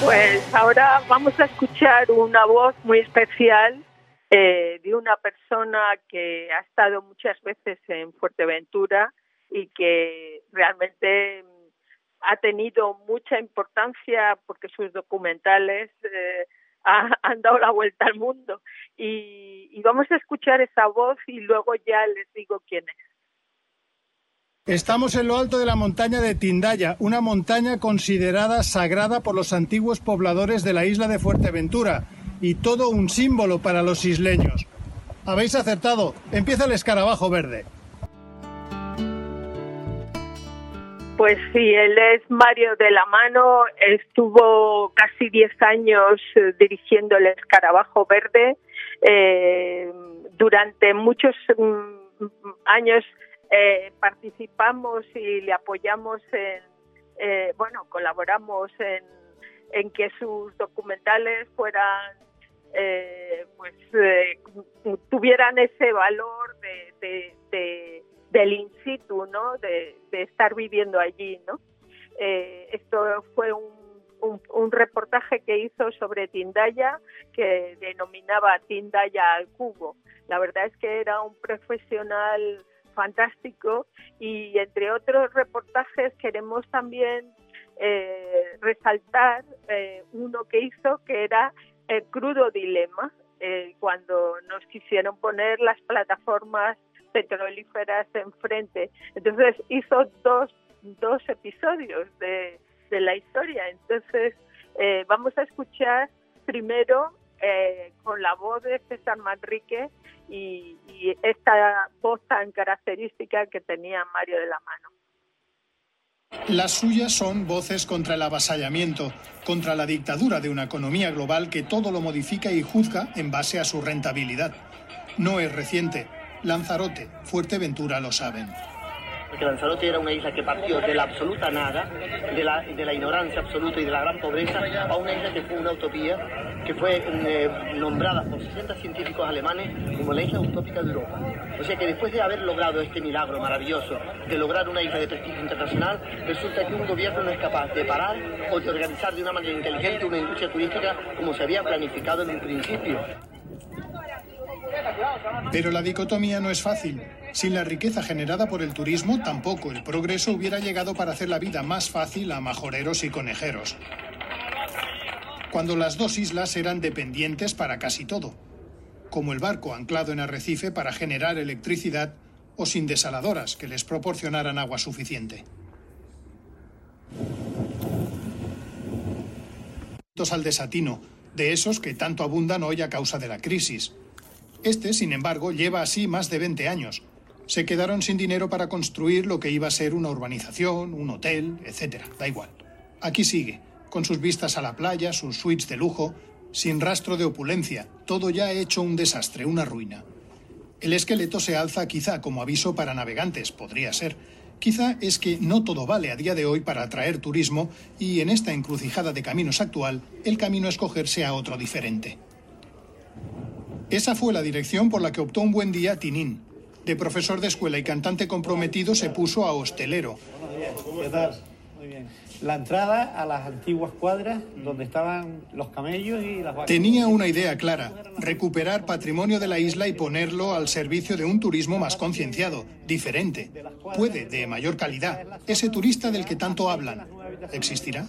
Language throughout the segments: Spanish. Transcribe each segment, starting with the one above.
Pues ahora vamos a escuchar una voz muy especial de una persona que ha estado muchas veces en Fuerteventura y que realmente ha tenido mucha importancia porque sus documentales han dado la vuelta al mundo. Y vamos a escuchar esa voz y luego ya les digo quién es. Estamos en lo alto de la montaña de Tindaya, una montaña considerada sagrada por los antiguos pobladores de la isla de Fuerteventura y todo un símbolo para los isleños. Habéis acertado, empieza el escarabajo verde. Pues sí, él es Mario de la Mano, estuvo casi 10 años dirigiendo el escarabajo verde. Durante muchos años participamos y le apoyamos colaboramos en que sus documentales fueran tuvieran ese valor del in situ, ¿no? De estar viviendo allí, ¿no? Esto fue un reportaje que hizo sobre Tindaya que denominaba Tindaya al cubo. La verdad es que era un profesional fantástico y entre otros reportajes queremos también resaltar uno que hizo que era el crudo dilema, cuando nos quisieron poner las plataformas petrolíferas enfrente. Entonces hizo dos episodios de la historia. Entonces vamos a escuchar primero con la voz de César Manrique y esta voz tan característica que tenía Mario de la Mano. Las suyas son voces contra el avasallamiento, contra la dictadura de una economía global que todo lo modifica y juzga en base a su rentabilidad. No es reciente. Lanzarote, Fuerteventura lo saben. Porque Lanzarote era una isla que partió de la absoluta nada, de la ignorancia absoluta y de la gran pobreza, a una isla que fue una utopía, que fue nombrada por 60 científicos alemanes como la isla utópica de Europa. O sea que después de haber logrado este milagro maravilloso, de lograr una isla de prestigio internacional, resulta que un gobierno no es capaz de parar o de organizar de una manera inteligente una industria turística como se había planificado en un principio. Pero la dicotomía no es fácil. Sin la riqueza generada por el turismo, tampoco el progreso hubiera llegado para hacer la vida más fácil a majoreros y conejeros. Cuando las dos islas eran dependientes para casi todo, como el barco anclado en Arrecife para generar electricidad o sin desaladoras que les proporcionaran agua suficiente. Al desatino, de esos que tanto abundan hoy a causa de la crisis. Este, sin embargo, lleva así más de 20 años. Se quedaron sin dinero para construir lo que iba a ser una urbanización, un hotel, etc. Da igual. Aquí sigue, con sus vistas a la playa, sus suites de lujo, sin rastro de opulencia, todo ya hecho un desastre, una ruina. El esqueleto se alza quizá como aviso para navegantes, podría ser. Quizá es que no todo vale a día de hoy para atraer turismo y en esta encrucijada de caminos actual, el camino a escoger sea otro diferente. Esa fue la dirección por la que optó un buen día Tinín. De profesor de escuela y cantante comprometido se puso a hostelero. ¿Qué tal? Muy bien. La entrada a las antiguas cuadras donde estaban los camellos y las vacas. Tenía una idea clara, recuperar patrimonio de la isla y ponerlo al servicio de un turismo más concienciado, diferente, puede, de mayor calidad. Ese turista del que tanto hablan, ¿existirá?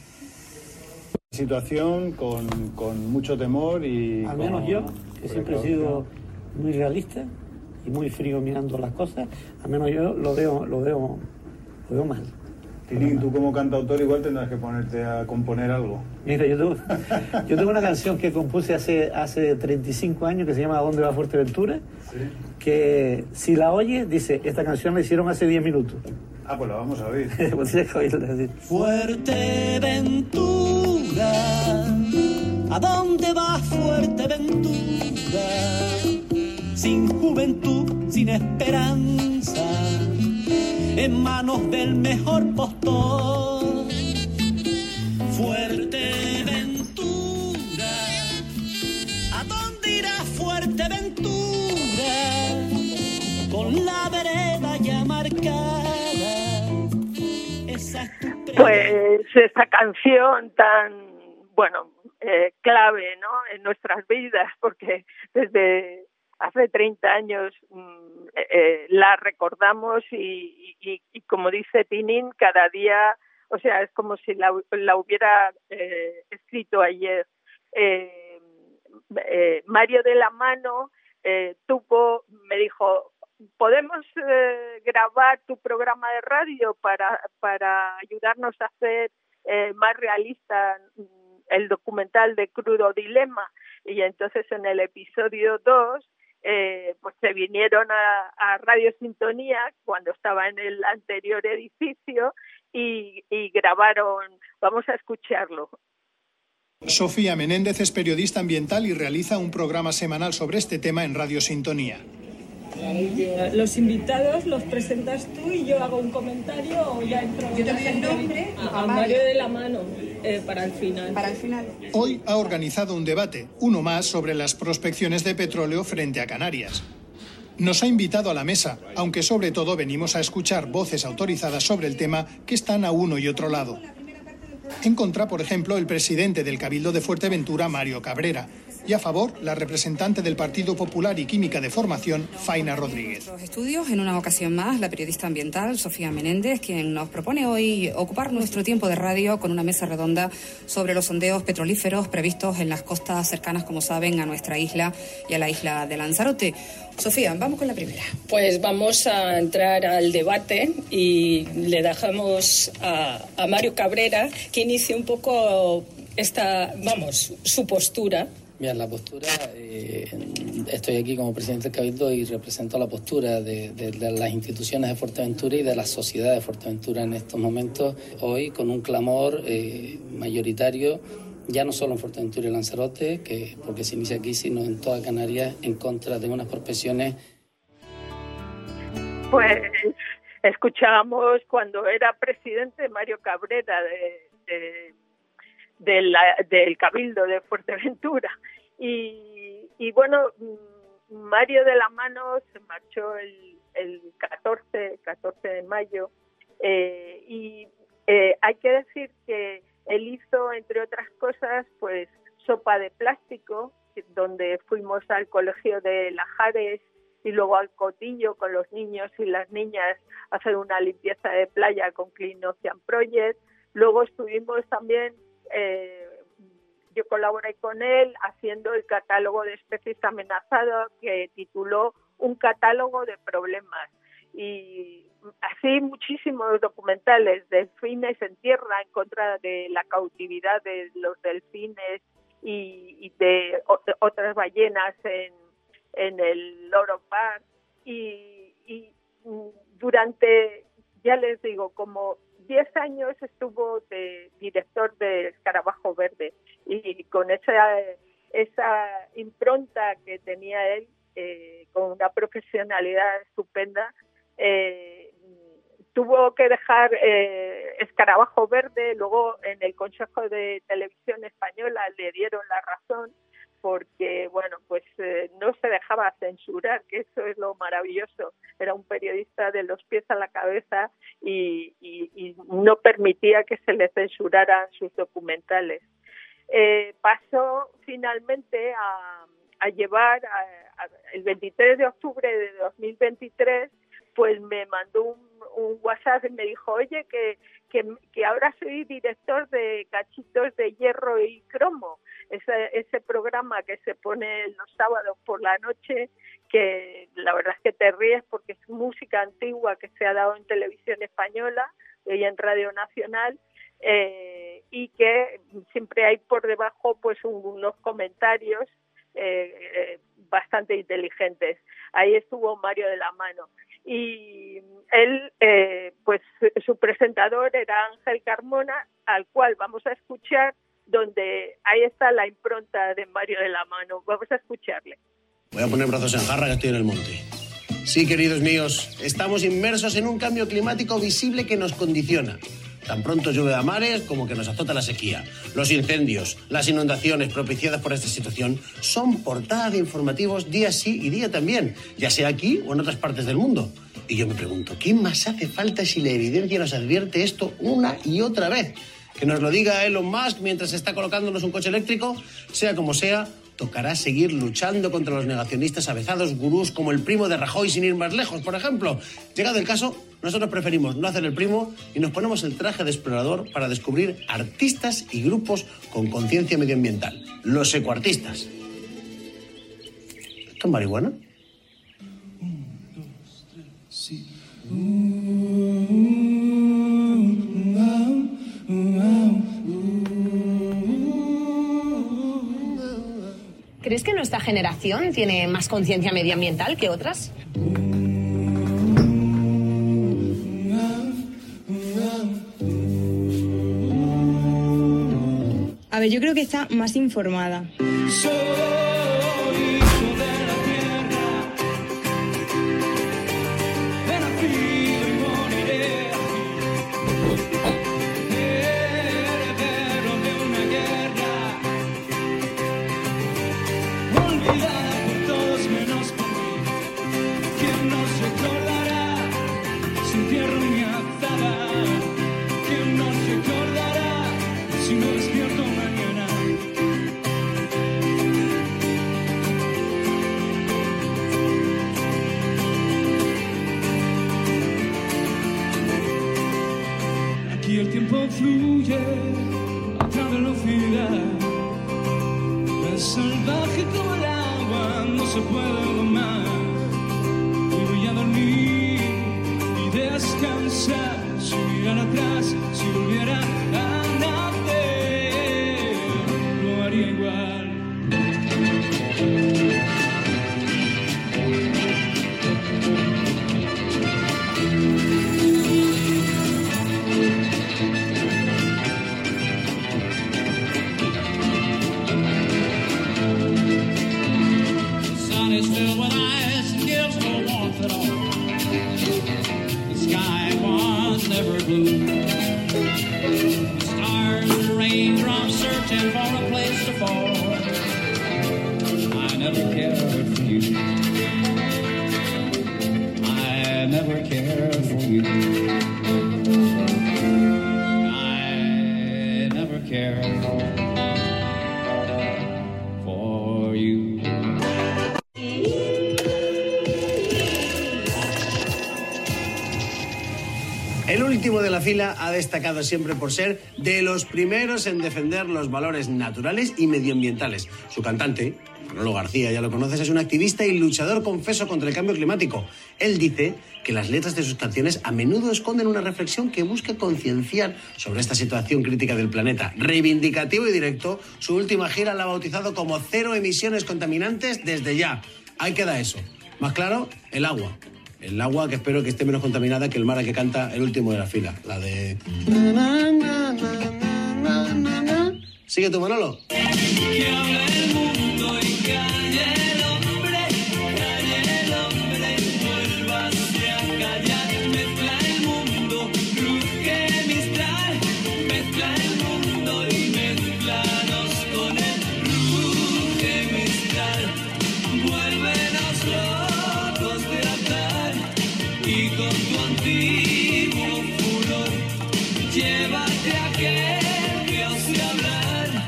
Situación con mucho temor y... Al menos yo, que siempre he sido muy realista y muy frío mirando las cosas, al menos yo lo veo mal. Tinín, tú como cantautor igual tendrás que ponerte a componer algo. Mira, yo tengo una canción que compuse hace 35 años que se llama ¿A dónde va Fuerteventura? Sí. Que si la oyes, dice, esta canción la hicieron hace 10 minutos. Ah, pues la vamos a oír. Pues tienes que oírla, sí. Fuerteventura, ¿a dónde va Fuerteventura? Sin juventud, sin esperanza, en manos del mejor postor. Fuerteventura, ¿a dónde irá Fuerteventura? Con la vereda ya marcada. Pues esta canción tan clave, ¿no?, en nuestras vidas, porque desde hace 30 años la recordamos y como dice Tinin, cada día, o sea, es como si la hubiera escrito ayer. Mario de la Mano me dijo, ¿podemos grabar tu programa de radio para ayudarnos a hacer más realista el documental de Crudo Dilema? Y entonces en el episodio 2 pues se vinieron a Radio Sintonía cuando estaba en el anterior edificio y grabaron. Vamos a escucharlo. Sofía Menéndez es periodista ambiental y realiza un programa semanal sobre este tema en Radio Sintonía. Los invitados los presentas tú y yo hago un comentario o ya entro. Yo te doy el nombre a Mario de la Mano para el final. Hoy ha organizado un debate, uno más, sobre las prospecciones de petróleo frente a Canarias. Nos ha invitado a la mesa, aunque sobre todo venimos a escuchar voces autorizadas sobre el tema que están a uno y otro lado. En contra, por ejemplo, el presidente del Cabildo de Fuerteventura, Mario Cabrera, y a favor, la representante del Partido Popular y Química de Formación, Faina Rodríguez. Los estudios, en una ocasión más, la periodista ambiental Sofía Menéndez, quien nos propone hoy ocupar nuestro tiempo de radio con una mesa redonda sobre los sondeos petrolíferos previstos en las costas cercanas, como saben, a nuestra isla y a la isla de Lanzarote. Sofía, vamos con la primera. Pues vamos a entrar al debate y le dejamos a Mario Cabrera que inicie un poco su postura. Bien, la postura, estoy aquí como presidente del Cabildo y represento la postura de las instituciones de Fuerteventura y de la sociedad de Fuerteventura en estos momentos, hoy con un clamor mayoritario, ya no solo en Fuerteventura y Lanzarote, porque se inicia aquí, sino en toda Canarias, en contra de unas prospecciones. Pues escuchábamos cuando era presidente Mario Cabrera del Cabildo de Fuerteventura y bueno, Mario de la Mano se marchó el 14 de mayo y hay que decir que él hizo, entre otras cosas, pues Sopa de Plástico, donde fuimos al colegio de Lajares y luego al Cotillo con los niños y las niñas a hacer una limpieza de playa con Clean Ocean Project. Luego estuvimos también, yo colaboré con él haciendo el catálogo de especies amenazadas que tituló Un catálogo de problemas. Y así muchísimos documentales, delfines en tierra en contra de la cautividad de los delfines y de otras ballenas en el Loro Park. Y durante, ya les digo, como 10 años estuvo de director de Escarabajo Verde y con esa impronta que tenía él, con una profesionalidad estupenda, tuvo que dejar Escarabajo Verde. Luego en el Consejo de Televisión Española le dieron la razón porque, bueno, pues no se dejaba censurar, que eso es lo maravilloso. Era un periodista de los pies a la cabeza y no permitía que se le censuraran sus documentales. Pasó finalmente a llevar, el 23 de octubre de 2023, pues me mandó un WhatsApp y me dijo, oye, que ahora soy director de Cachitos de Hierro y Cromo, ese programa que se pone los sábados por la noche, que la verdad es que te ríes porque es música antigua que se ha dado en televisión española y en Radio Nacional, y que siempre hay por debajo pues unos comentarios bastante inteligentes. Ahí estuvo Mario de la Mano. Y él, pues su presentador era Ángel Carmona, al cual vamos a escuchar, donde ahí está la impronta de Mario de la Mano. Vamos a escucharle. Voy a poner brazos en jarra, que estoy en el monte. Sí, queridos míos, estamos inmersos en un cambio climático visible que nos condiciona. Tan pronto llueve a mares como que nos azota la sequía. Los incendios, las inundaciones propiciadas por esta situación son portada de informativos día sí y día también, ya sea aquí o en otras partes del mundo. Y yo me pregunto, ¿qué más hace falta si la evidencia nos advierte esto una y otra vez? Que nos lo diga Elon Musk mientras está colocándonos un coche eléctrico. Sea como sea, tocará seguir luchando contra los negacionistas avezados gurús como el primo de Rajoy, sin ir más lejos, por ejemplo. Llegado el caso, nosotros preferimos no hacer el primo y nos ponemos el traje de explorador para descubrir artistas y grupos con conciencia medioambiental. Los ecoartistas. ¿Esto es marihuana? ¿Crees que nuestra generación tiene más conciencia medioambiental que otras? A ver, yo creo que está más informada. Aquí el tiempo fluye a otra velocidad. Es salvaje como el agua, no se puede domar. Y voy a dormir y descansar. Si mirara atrás, si volviera a nacer, lo haría igual. Filled with ice and gives no warmth at all. The sky was never blue. The stars and raindrops searching for a place to fall. I never cared for you. I never cared for you. I never cared for you. El último de la fila ha destacado siempre por ser de los primeros en defender los valores naturales y medioambientales. Su cantante, Manolo García, ya lo conoces, es un activista y luchador confeso contra el cambio climático. Él dice que las letras de sus canciones a menudo esconden una reflexión que busca concienciar sobre esta situación crítica del planeta. Reivindicativo y directo, su última gira la ha bautizado como Cero emisiones contaminantes desde ya. Ahí queda eso. Más claro, el agua. El agua que espero que esté menos contaminada que el mar a que canta el último de la fila. La de... Sigue tú, Manolo. Que hable el mundo y calle el hombre, vuélvase a callar. Mezcla el mundo, ruge Mistral, mezcla el mundo y mezclanos con él. Ruge Mistral, vuélvenos locos de atar y con tu antiguo furor llévate a aquel que ose hablar.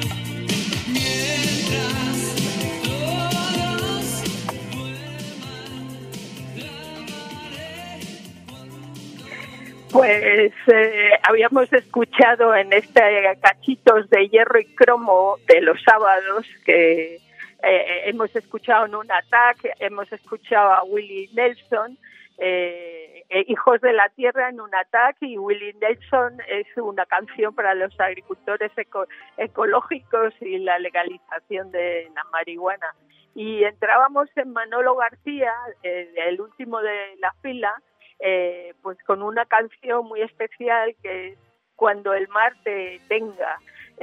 Mientras todos vuelvan, clamaré cuando... Pues habíamos escuchado en este Cachitos de Hierro y Cromo de los sábados que hemos escuchado en un ataque, hemos escuchado a Willie Nelson, Hijos de la Tierra en un ataque, y Willie Nelson es una canción para los agricultores ecológicos y la legalización de la marihuana. Y entrábamos en Manolo García, el último de la fila, pues con una canción muy especial que es Cuando el mar te tenga.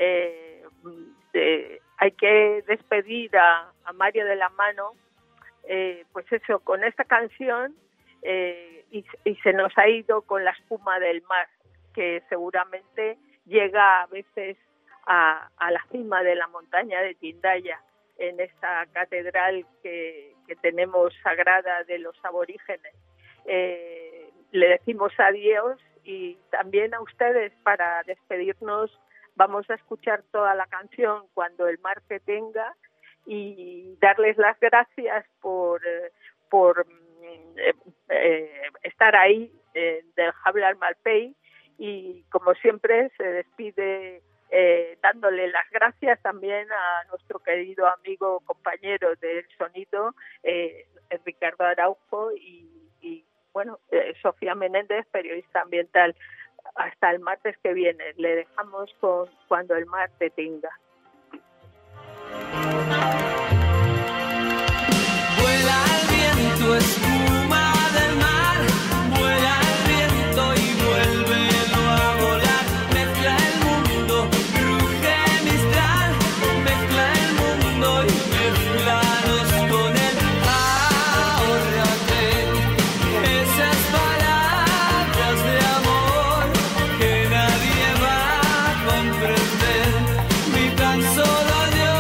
Hay que despedir a Mario de la Mano, pues eso, con esta canción, y se nos ha ido con la espuma del mar, que seguramente llega a veces a la cima de la montaña de Tindaya, en esta catedral que tenemos sagrada de los aborígenes. Le decimos adiós y también a ustedes para despedirnos. Vamos a escuchar toda la canción Cuando el mar te tenga y darles las gracias por estar ahí del Hablar Malpey, y como siempre se despide dándole las gracias también a nuestro querido amigo, compañero del sonido, Ricardo Araujo, y bueno, Sofía Menéndez, periodista ambiental. Hasta el martes que viene. Le dejamos con Cuando el mar te tenga. Vuela el viento, espuma del mar, vuela el viento y vuélvelo a volar. Mezcla el mundo, ruge Mistral, mezcla el mundo y mezclanos con él. Ahórrate esas palabras de amor que nadie va a comprender, ni tan solo yo.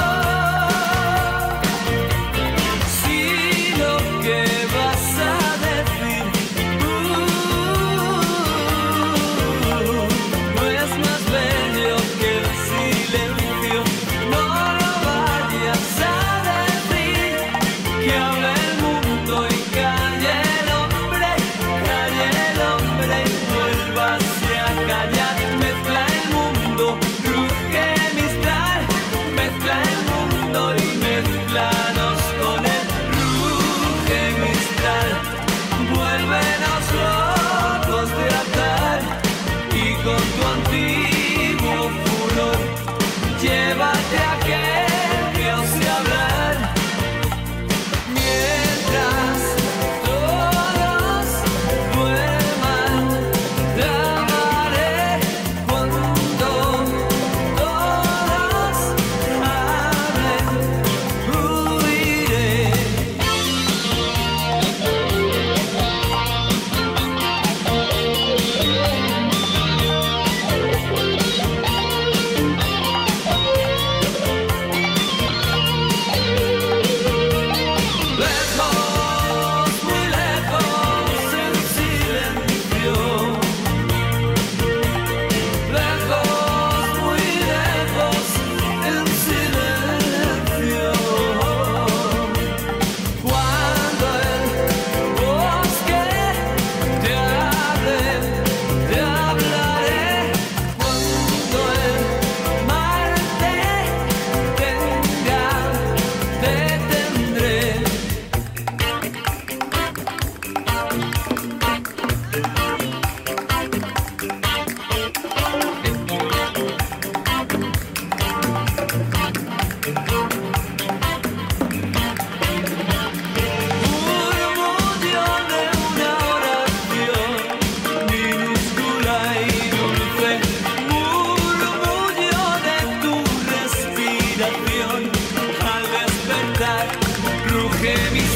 Si lo que vas a decir no es más bello que el silencio, no lo vayas a decir, que hable el mundo y calle el hombre y vuélvase a callar. Mezcla el mundo, ruge Mistral, mezcla el mundo y mezclanos con él. Ruge Mistral, vuélvenos locos de atar, y con tu antiguo furor llévate a aquel que ose hablar. Mientras todos duerman, te amaré. Cuando todos hablen, huiré. Lejos, muy lejos, en silencio. Lejos, muy lejos, en silencio. Cuando el bosque te hable, te hablaré. Cuando el mar te tenga, te tendré. Murmullo de una oración minúscula y dulce, murmullo de tu respiración al despertar, ruge mi